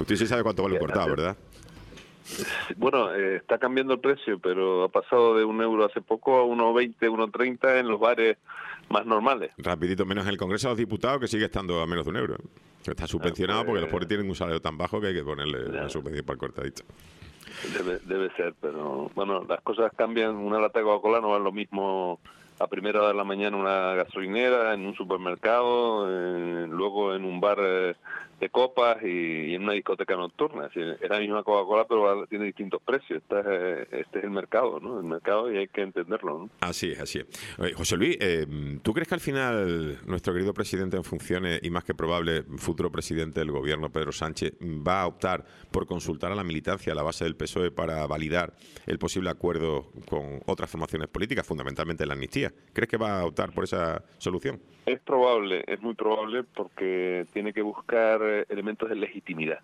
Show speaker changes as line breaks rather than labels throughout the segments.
Usted sí sabe cuánto vale un cortado, ¿verdad?
Bueno, está cambiando el precio, pero ha pasado de 1 euro hace poco a 1,20, 1,30 en los bares más normales.
Rapidito, menos en el Congreso de los Diputados, que sigue estando a menos de 1 euro. Que está subvencionado porque los pobres tienen un salario tan bajo que hay que ponerle una subvención para el cortadito.
Debe ser, pero bueno, las cosas cambian. Una lata de Coca-Cola no es lo mismo a primera hora de la mañana en una gasolinera, en un supermercado, luego en un bar de copas y en una discoteca nocturna. Es decir, es la misma Coca-Cola, pero tiene distintos precios. Este es el mercado, ¿no? El mercado, y hay que entenderlo, ¿no?
Así es, así es. Oye, José Luis, ¿tú crees que al final nuestro querido presidente en funciones y más que probable futuro presidente del gobierno, Pedro Sánchez, va a optar por consultar a la militancia, a la base del PSOE, para validar el posible acuerdo con otras formaciones políticas, fundamentalmente la amnistía? ¿Crees que va a optar por esa solución?
Es probable, es muy probable, porque tiene que buscar elementos de legitimidad.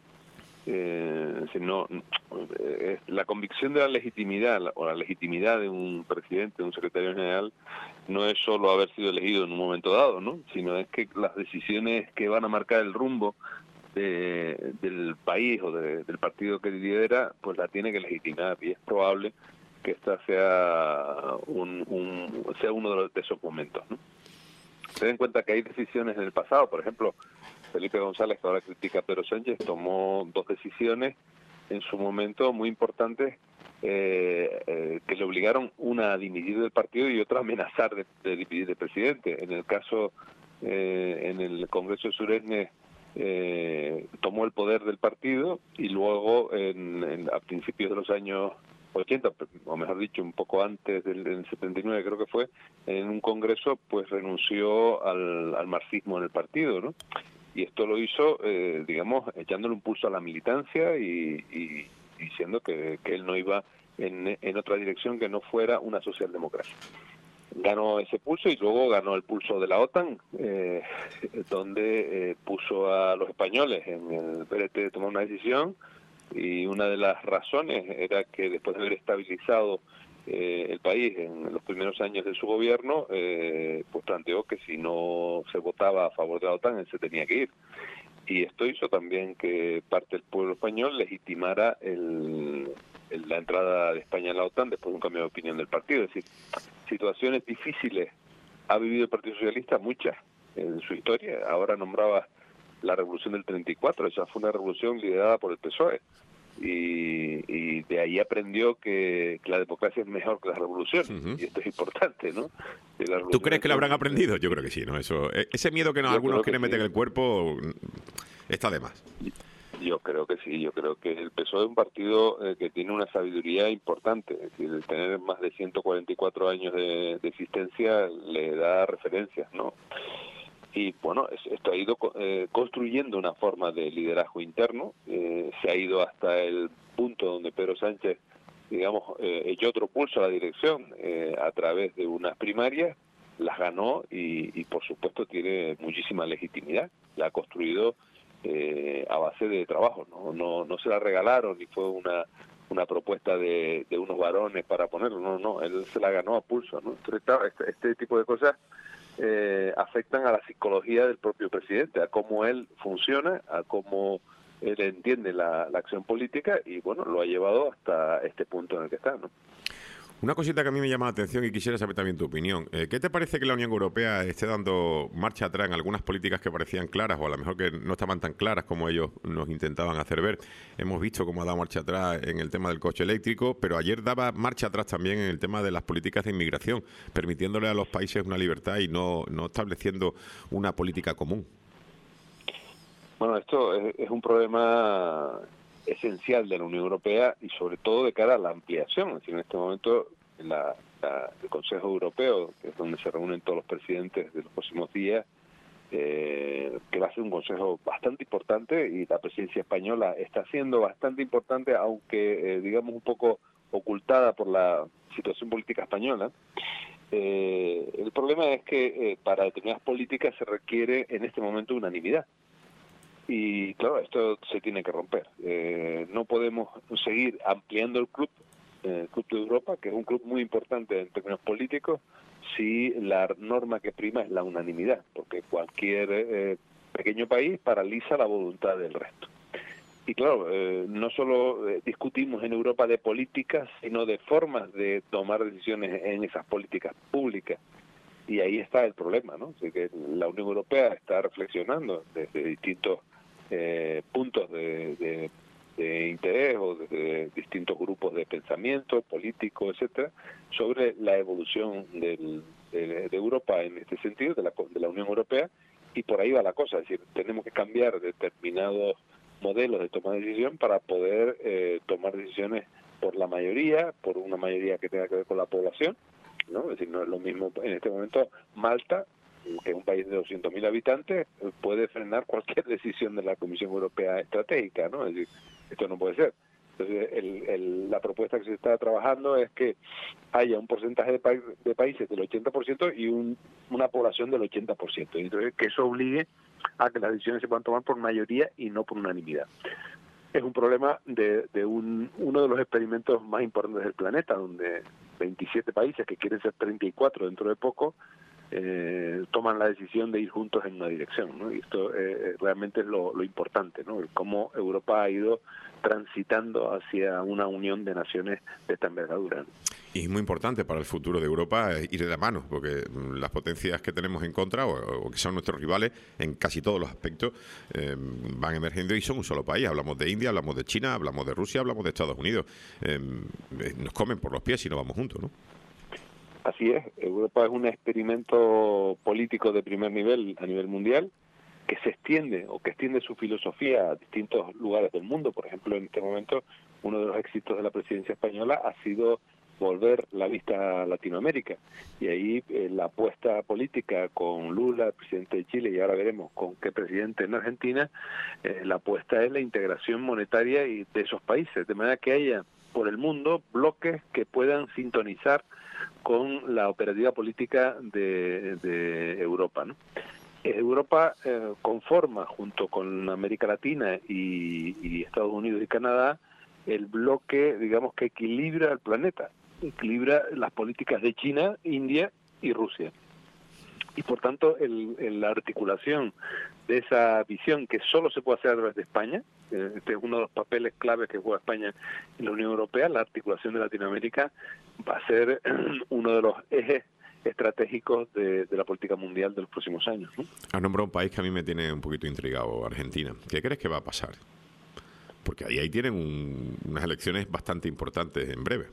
La convicción de la legitimidad o la legitimidad de un presidente, de un secretario general, no es solo haber sido elegido en un momento dado, ¿no? Sino es que las decisiones que van a marcar el rumbo del país o del partido que lidera, pues la tiene que legitimar, y es probable que esta sea uno de esos momentos, ¿no? Ten en cuenta que hay decisiones en el pasado, por ejemplo, Felipe González, que ahora critica a Pedro Sánchez, tomó 2 decisiones en su momento muy importantes que le obligaron, una a dimitir del partido y otra a amenazar de dividir de presidente. En el caso, en el Congreso de Suresnes, tomó el poder del partido, y luego a principios de los años 80, o mejor dicho, un poco antes del 79 creo que fue, en un congreso pues renunció al marxismo en el partido, ¿no? Y esto lo hizo, digamos, echándole un pulso a la militancia y diciendo que él no iba en otra dirección que no fuera una socialdemocracia. Ganó ese pulso y luego ganó el pulso de la OTAN, donde puso a los españoles en el brete de tomar una decisión, y una de las razones era que después de haber estabilizado el país en los primeros años de su gobierno, pues planteó que si no se votaba a favor de la OTAN, él se tenía que ir. Y esto hizo también que parte del pueblo español legitimara la entrada de España en la OTAN después de un cambio de opinión del partido. Es decir, situaciones difíciles ha vivido el Partido Socialista, muchas en su historia. Ahora nombraba la revolución del 34, esa fue una revolución liderada por el PSOE. Y de ahí aprendió que la democracia es mejor que la revolución. Y esto es importante, ¿no?
¿Tú crees que lo habrán aprendido? Yo creo que sí, ¿no? Ese miedo que algunos quieren meter en el cuerpo está de más.
Yo creo que sí, yo creo que el PSOE es un partido que tiene una sabiduría importante, es decir, el tener más de 144 años de existencia le da referencias, ¿no? Y bueno, esto ha ido construyendo una forma de liderazgo interno, se ha ido hasta el punto donde Pedro Sánchez, digamos, echó otro pulso a la dirección a través de unas primarias, las ganó y por supuesto tiene muchísima legitimidad, la ha construido a base de trabajo, no se la regalaron ni fue una propuesta de unos varones para ponerlo, no, él se la ganó a pulso, ¿no? Entonces, claro, este tipo de cosas afectan a la psicología del propio presidente, a cómo él funciona, a cómo él entiende la acción política, y bueno, lo ha llevado hasta este punto en el que está, ¿no?
Una cosita que a mí me llama la atención y quisiera saber también tu opinión. ¿Qué te parece que la Unión Europea esté dando marcha atrás en algunas políticas que parecían claras o a lo mejor que no estaban tan claras como ellos nos intentaban hacer ver? Hemos visto cómo ha dado marcha atrás en el tema del coche eléctrico, pero ayer daba marcha atrás también en el tema de las políticas de inmigración, permitiéndole a los países una libertad y no estableciendo una política común.
Bueno, esto es un problema esencial de la Unión Europea y sobre todo de cara a la ampliación. Es decir, en este momento el Consejo Europeo, que es donde se reúnen todos los presidentes de los próximos días, que va a ser un consejo bastante importante, y la presidencia española está siendo bastante importante, aunque digamos un poco ocultada por la situación política española. El problema es que para determinadas políticas se requiere en este momento unanimidad. Y claro, esto se tiene que romper. No podemos seguir ampliando el Club de Europa, que es un club muy importante en términos políticos, si la norma que prima es la unanimidad, porque cualquier pequeño país paraliza la voluntad del resto. Y claro, no solo discutimos en Europa de políticas, sino de formas de tomar decisiones en esas políticas públicas. Y ahí está el problema, ¿no? Así que la Unión Europea está reflexionando desde distintos puntos de interés o desde distintos grupos de pensamiento político, etcétera, sobre la evolución de Europa en este sentido, de la Unión Europea, y por ahí va la cosa. Es decir, tenemos que cambiar determinados modelos de toma de decisión para poder tomar decisiones por la mayoría, por una mayoría que tenga que ver con la población, ¿no? Es decir, no es lo mismo en este momento Malta, que es un país de 200.000 habitantes, puede frenar cualquier decisión de la Comisión Europea Estratégica, ¿no? Es decir, esto no puede ser. Entonces, la propuesta que se está trabajando es que haya un porcentaje de países del 80% y una población del 80%. Entonces, que eso obligue a que las decisiones se puedan tomar por mayoría y no por unanimidad. Es un problema de uno de los experimentos más importantes del planeta, donde 27 países, que quieren ser 34 dentro de poco, toman la decisión de ir juntos en una dirección, ¿no? Y esto realmente es lo importante, ¿no? Cómo Europa ha ido transitando hacia una unión de naciones de esta envergadura, ¿no?
Y es muy importante para el futuro de Europa ir de la mano, porque las potencias que tenemos en contra, o que son nuestros rivales, en casi todos los aspectos, van emergiendo y son un solo país. Hablamos de India, hablamos de China, hablamos de Rusia, hablamos de Estados Unidos. Nos comen por los pies si no vamos juntos, ¿no?
Así es, Europa es un experimento político de primer nivel a nivel mundial, que se extiende o que extiende su filosofía a distintos lugares del mundo. Por ejemplo, en este momento, uno de los éxitos de la presidencia española ha sido volver la vista a Latinoamérica. Y ahí la apuesta política con Lula, el presidente de Chile, y ahora veremos con qué presidente en Argentina, la apuesta es la integración monetaria y de esos países, de manera que haya por el mundo bloques que puedan sintonizar con la operativa política de Europa, ¿no? Europa conforma, junto con América Latina y Estados Unidos y Canadá, el bloque, digamos, que equilibra el planeta, equilibra las políticas de China, India y Rusia. Y por tanto, la articulación de esa visión, que solo se puede hacer a través de España, este es uno de los papeles claves que juega España en la Unión Europea, la articulación de Latinoamérica va a ser uno de los ejes estratégicos de la política mundial de los próximos años, ¿no?
Has nombrado un país que a mí me tiene un poquito intrigado, Argentina. ¿Qué crees que va a pasar? Porque ahí tienen unas elecciones bastante importantes en breve.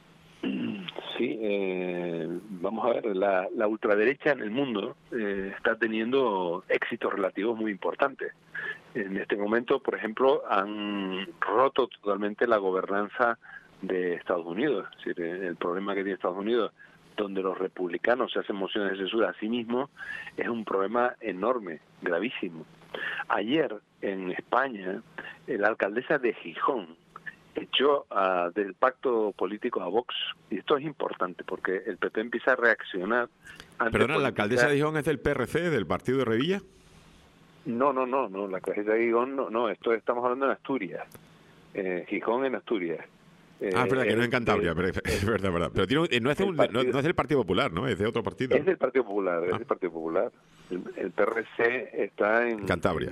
Sí, vamos a ver, la ultraderecha en el mundo está teniendo éxitos relativos muy importantes. En este momento, por ejemplo, han roto totalmente la gobernanza de Estados Unidos. Es decir, el problema que tiene Estados Unidos, donde los republicanos se hacen mociones de censura a sí mismos, es un problema enorme, gravísimo. Ayer, en España, la alcaldesa de Gijón echó del pacto político a Vox, y esto es importante porque el PP empieza a reaccionar.
Perdona, ¿la alcaldesa de Gijón es del PRC, del partido de Revilla?
No, la alcaldesa de Gijón no, estamos hablando en Asturias, Gijón en Asturias.
Es verdad que no es en Cantabria, pero es verdad. Pero no es del Partido Popular, ¿no? Es de otro partido.
Es del Partido Popular, es del Partido Popular. El PRC está en Cantabria.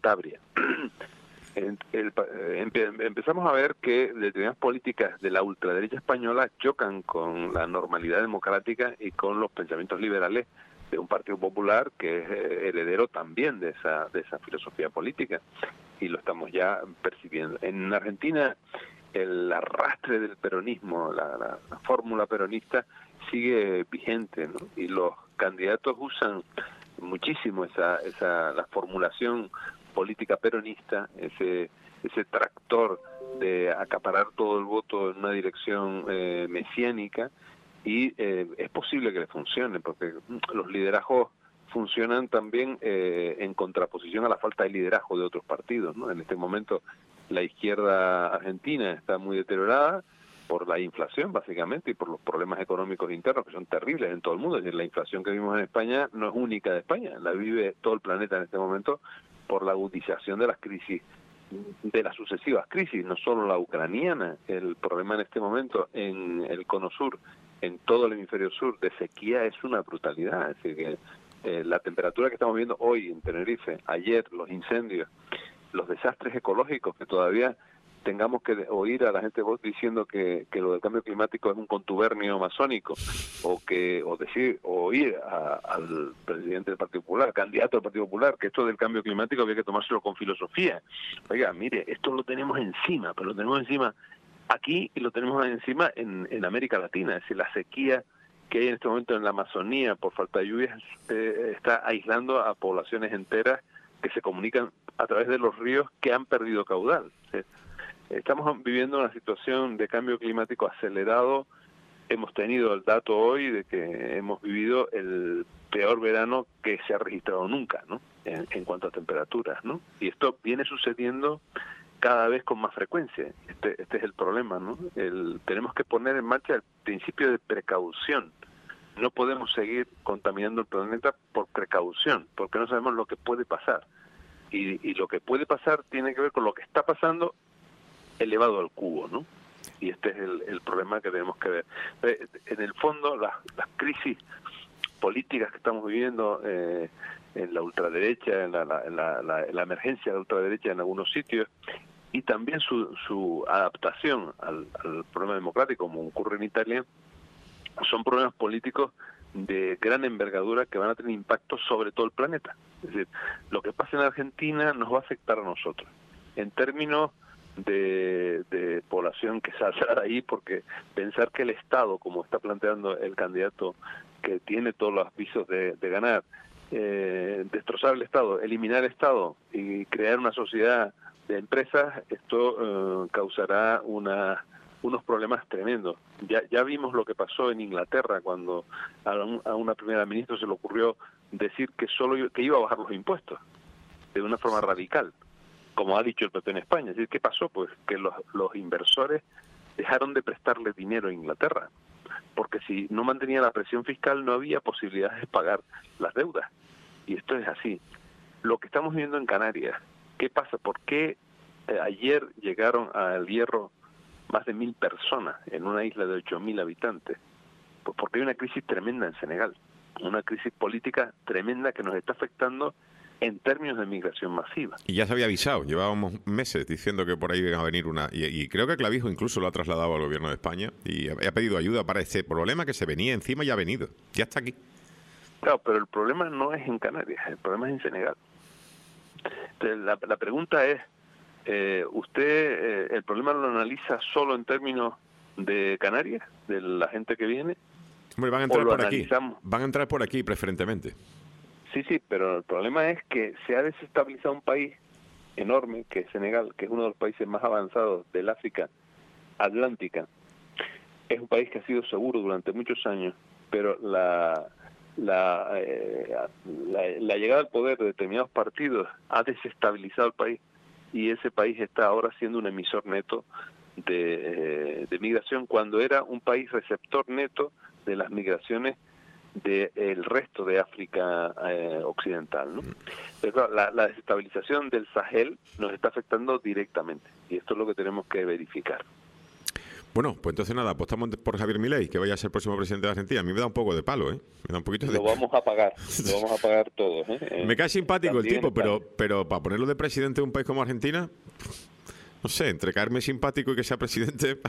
Empezamos a ver que determinadas políticas de la ultraderecha española chocan con la normalidad democrática y con los pensamientos liberales de un Partido Popular que es heredero también de esa filosofía política, y lo estamos ya percibiendo. En Argentina, el arrastre del peronismo, la fórmula peronista sigue vigente, ¿no? Y los candidatos usan muchísimo la formulación política peronista, ese tractor de acaparar todo el voto en una dirección mesiánica, y es posible que le funcione, porque los liderazgos funcionan también en contraposición a la falta de liderazgo de otros partidos, ¿no? En este momento la izquierda argentina está muy deteriorada por la inflación, básicamente, y por los problemas económicos internos que son terribles en todo el mundo. Es decir, la inflación que vimos en España no es única de España, la vive todo el planeta en este momento por la agudización de las crisis, de las sucesivas crisis, no solo la ucraniana. El problema en este momento en el cono sur, en todo el hemisferio sur, de sequía es una brutalidad. Es decir, que la temperatura que estamos viendo hoy en Tenerife, ayer los incendios los desastres ecológicos, que todavía tengamos que oír a la gente voz diciendo que lo del cambio climático es un contubernio masónico, o oír al presidente del Partido Popular, candidato del Partido Popular, que esto del cambio climático había que tomárselo con filosofía. Oiga, mire, esto lo tenemos encima, pero lo tenemos encima aquí y lo tenemos encima en América Latina. Es decir, la sequía que hay en este momento en la Amazonía por falta de lluvias está aislando a poblaciones enteras que se comunican a través de los ríos que han perdido caudal. Estamos viviendo una situación de cambio climático acelerado. Hemos tenido el dato hoy de que hemos vivido el peor verano que se ha registrado nunca, ¿no? En cuanto a temperaturas, ¿no? Y esto viene sucediendo cada vez con más frecuencia. Este es el problema, ¿no? Tenemos que poner en marcha el principio de precaución. No podemos seguir contaminando el planeta por precaución, porque no sabemos lo que puede pasar. Y lo que puede pasar tiene que ver con lo que está pasando elevado al cubo, ¿no? Y este es el problema que tenemos que ver. En el fondo, las crisis políticas que estamos viviendo en la ultraderecha, en la emergencia de la ultraderecha en algunos sitios, y también su adaptación al problema democrático, como ocurre en Italia, son problemas políticos de gran envergadura que van a tener impacto sobre todo el planeta. Es decir, lo que pasa en Argentina nos va a afectar a nosotros, en términos de población que saldrá de ahí, porque pensar que el Estado, como está planteando el candidato que tiene todos los visos de ganar, destrozar el Estado, eliminar el Estado y crear una sociedad de empresas, esto causará unos problemas tremendos. Ya vimos lo que pasó en Inglaterra cuando a una primera ministra se le ocurrió decir que iba a bajar los impuestos de una forma radical, como ha dicho el PP en España. Es decir, ¿qué pasó? Pues que los inversores dejaron de prestarle dinero a Inglaterra, porque si no mantenía la presión fiscal no había posibilidades de pagar las deudas. Y esto es así. Lo que estamos viendo en Canarias, ¿qué pasa? ¿Por qué ayer llegaron al Hierro más de 1.000 personas en una isla de 8.000 habitantes? Pues porque hay una crisis tremenda en Senegal, una crisis política tremenda que nos está afectando en términos de migración masiva.
Y ya se había avisado, llevábamos meses diciendo que por ahí iba a venir una... Y creo que Clavijo incluso lo ha trasladado al gobierno de España y ha pedido ayuda para ese problema que se venía encima y ha venido. Ya está aquí.
Claro, pero el problema no es en Canarias, el problema es en Senegal. Entonces, la pregunta es, ¿usted el problema lo analiza solo en términos de Canarias, de la gente que viene?
Hombre, van a entrar por aquí. Van a entrar por aquí preferentemente.
Sí, pero el problema es que se ha desestabilizado un país enorme, que es Senegal, que es uno de los países más avanzados del África Atlántica. Es un país que ha sido seguro durante muchos años, pero la llegada al poder de determinados partidos ha desestabilizado el país, y ese país está ahora siendo un emisor neto de migración, cuando era un país receptor neto de las migraciones del resto de África occidental, ¿no? Pero claro, la desestabilización del Sahel nos está afectando directamente, y esto es lo que tenemos que verificar.
Bueno, pues entonces nada, apostamos por Javier Milei, que vaya a ser el próximo presidente de Argentina. A mí me da un poco de palo, ¿eh? Me da un poquito de...
Lo vamos a pagar todos, ¿eh?
Me cae simpático el tipo, pero para ponerlo de presidente de un país como Argentina, no sé, entre caerme simpático y que sea presidente...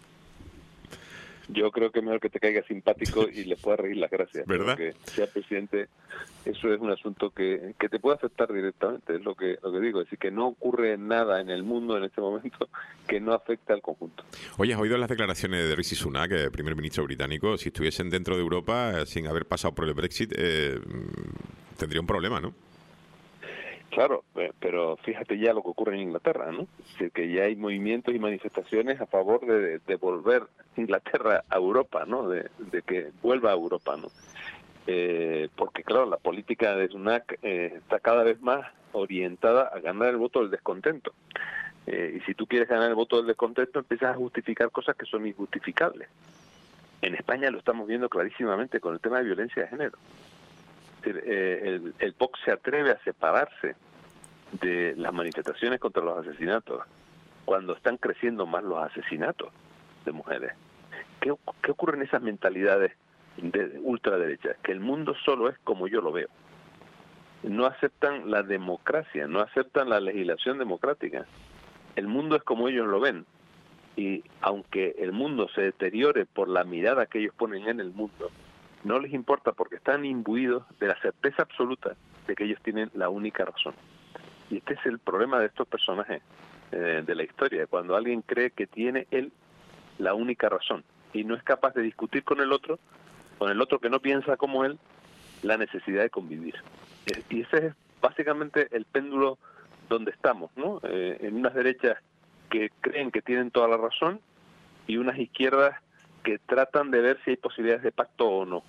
Yo creo que es mejor que te caiga simpático y le puedas reír las gracias.
¿Verdad?
Que sea presidente, eso es un asunto que te puede afectar directamente, es lo que digo. Es decir, que no ocurre nada en el mundo en este momento que no afecte al conjunto.
Oye, ¿has oído las declaraciones de Rishi Sunak, el primer ministro británico? Si estuviesen dentro de Europa, sin haber pasado por el Brexit, tendría un problema, ¿no?
Claro, pero fíjate ya lo que ocurre en Inglaterra, ¿no? Es decir, que ya hay movimientos y manifestaciones a favor de volver Inglaterra a Europa, ¿no? De que vuelva a Europa, ¿no? Porque, claro, la política de Sunak está cada vez más orientada a ganar el voto del descontento. Y si tú quieres ganar el voto del descontento, empiezas a justificar cosas que son injustificables. En España lo estamos viendo clarísimamente con el tema de violencia de género. Es decir, el Vox se atreve a separarse de las manifestaciones contra los asesinatos cuando están creciendo más los asesinatos de mujeres. ¿Qué ocurre en esas mentalidades de ultraderecha? Que el mundo solo es como yo lo veo. no aceptan la democracia, no aceptan la legislación democrática. El mundo es como ellos lo ven. Y aunque el mundo se deteriore por la mirada que ellos ponen en el mundo, no les importa porque están imbuidos de la certeza absoluta de que ellos tienen la única razón. Y este es el problema de estos personajes de la historia, cuando alguien cree que tiene él la única razón y no es capaz de discutir con el otro que no piensa como él, la necesidad de convivir. Y ese es básicamente el péndulo donde estamos, ¿no? En unas derechas que creen que tienen toda la razón y unas izquierdas que tratan de ver si hay posibilidades de pacto o no.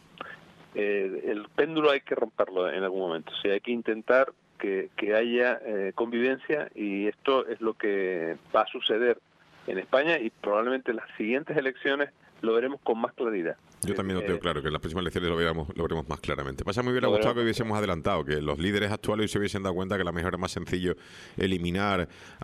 El péndulo hay que romperlo en algún momento, o sea, hay que intentar que haya convivencia, y esto es lo que va a suceder en España, y probablemente en las siguientes elecciones lo veremos con más claridad.
Yo también lo tengo claro, que en las próximas elecciones lo veremos más claramente. Pasa, me hubiera gustado que hubiésemos adelantado, que los líderes actuales se hubiesen dado cuenta que a lo mejor es más sencillo eliminar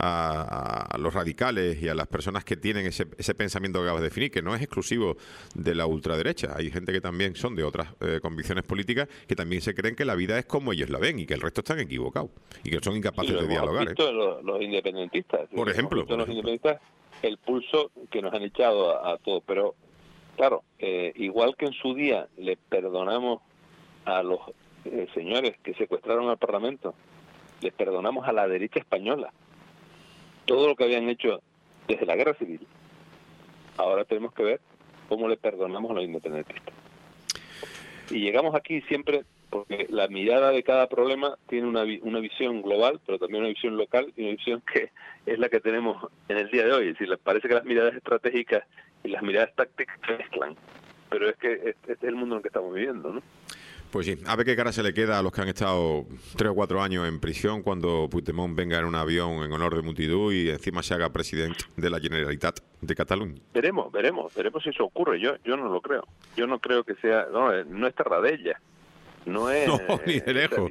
a los radicales y a las personas que tienen ese pensamiento que acabas de definir, que no es exclusivo de la ultraderecha. Hay gente que también son de otras convicciones políticas, que también se creen que la vida es como ellos la ven y que el resto están equivocados y que son incapaces de dialogar.
Los independentistas.
Por ejemplo.
Los independentistas, el pulso que nos han echado a todos, pero claro, igual que en su día le perdonamos a los señores que secuestraron al Parlamento, les perdonamos a la derecha española todo lo que habían hecho desde la Guerra Civil. Ahora tenemos que ver cómo le perdonamos a los independentistas. Y llegamos aquí siempre porque la mirada de cada problema tiene una visión global, pero también una visión local, y una visión que es la que tenemos en el día de hoy. Es decir, parece que las miradas estratégicas y las miradas tácticas se mezclan, pero es que este es el mundo en el que estamos viviendo, ¿no?
Pues sí, a ver qué cara se le queda a los que han estado 3 o 4 años en prisión cuando Puigdemont venga en un avión en honor de multitud y encima se haga presidente de la Generalitat de Cataluña.
Veremos si eso ocurre. Yo no lo creo. Yo no creo que sea... No es Terradella. No es...
No, ni de lejos.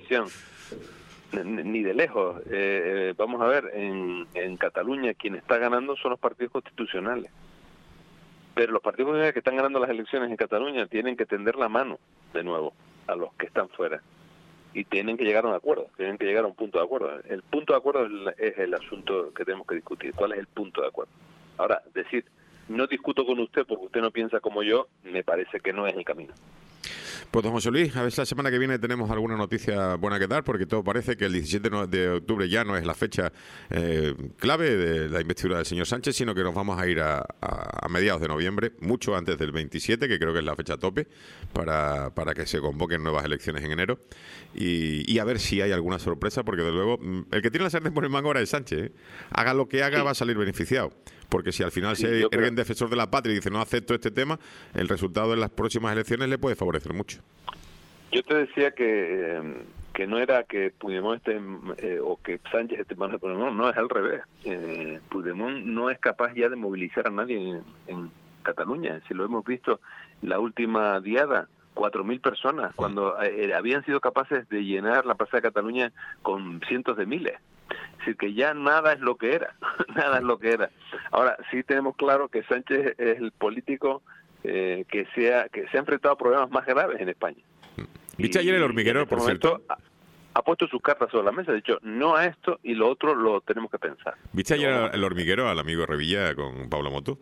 Ni de lejos. Vamos a ver, en Cataluña quien está ganando son los partidos constitucionales. Pero los partidos constitucionales que están ganando las elecciones en Cataluña tienen que tender la mano de nuevo a los que están fuera. Y tienen que llegar a un acuerdo, tienen que llegar a un punto de acuerdo. El punto de acuerdo es el asunto que tenemos que discutir. ¿Cuál es el punto de acuerdo? Ahora, decir, no discuto con usted porque usted no piensa como yo, me parece que no es el camino.
Pues don José Luis, a ver si la semana que viene tenemos alguna noticia buena que dar, porque todo parece que el 17 de octubre ya no es la fecha clave de la investidura del señor Sánchez, sino que nos vamos a ir a mediados de noviembre, mucho antes del 27, que creo que es la fecha tope, para que se convoquen nuevas elecciones en enero, y a ver si hay alguna sorpresa, porque de luego el que tiene la sartén por el mango ahora es Sánchez, ¿eh? Haga lo que haga, va a salir beneficiado. Porque si al final se ergue en defensor de la patria y dice no acepto este tema, el resultado de las próximas elecciones le puede favorecer mucho.
Yo te decía que no era que Puigdemont esté o que Sánchez esté más de Puigdemont, no, es al revés. Puigdemont no es capaz ya de movilizar a nadie en Cataluña. Si lo hemos visto la última diada, 4.000 personas, cuando habían sido capaces de llenar la Plaza de Cataluña con cientos de miles. Es decir, que ya nada es lo que era, nada es lo que era. Ahora, sí tenemos claro que Sánchez es el político que se ha enfrentado a problemas más graves en España.
¿Viste ayer El Hormiguero, por cierto?
Ha puesto sus cartas sobre la mesa, ha dicho, no a esto y lo otro lo tenemos que pensar.
¿Viste ayer El Hormiguero al amigo Revilla con Pablo Moto?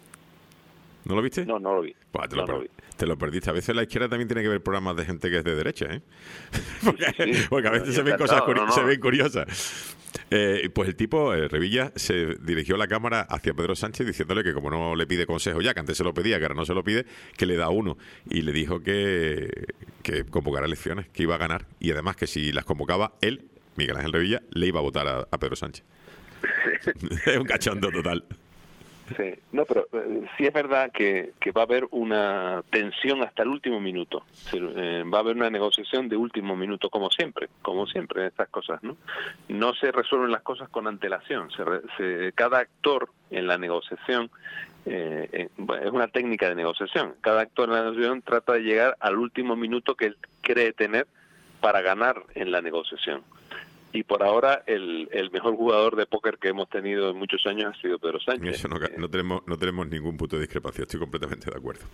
¿No lo viste?
No lo vi.
Pues te lo perdiste. A veces la izquierda también tiene que ver programas de gente que es de derecha, ¿eh? porque a veces se ven cosas se ven curiosas. Pues el tipo, Revilla, se dirigió la cámara hacia Pedro Sánchez diciéndole que como no le pide consejo ya, que antes se lo pedía, que ahora no se lo pide, que le da uno. Y le dijo que convocara elecciones, que iba a ganar. Y además que si las convocaba él, Miguel Ángel Revilla, le iba a votar a Pedro Sánchez. Es un cachondo total.
Sí, no, pero sí es verdad que va a haber una tensión hasta el último minuto. Va a haber una negociación de último minuto, como siempre en estas cosas, ¿no? No se resuelven las cosas con antelación. Cada actor en la negociación, es una técnica de negociación. Cada actor en la negociación trata de llegar al último minuto que él cree tener para ganar en la negociación. Y por ahora el mejor jugador de póker que hemos tenido en muchos años ha sido Pedro Sánchez.
Eso no tenemos ningún punto de discrepancia, estoy completamente de acuerdo.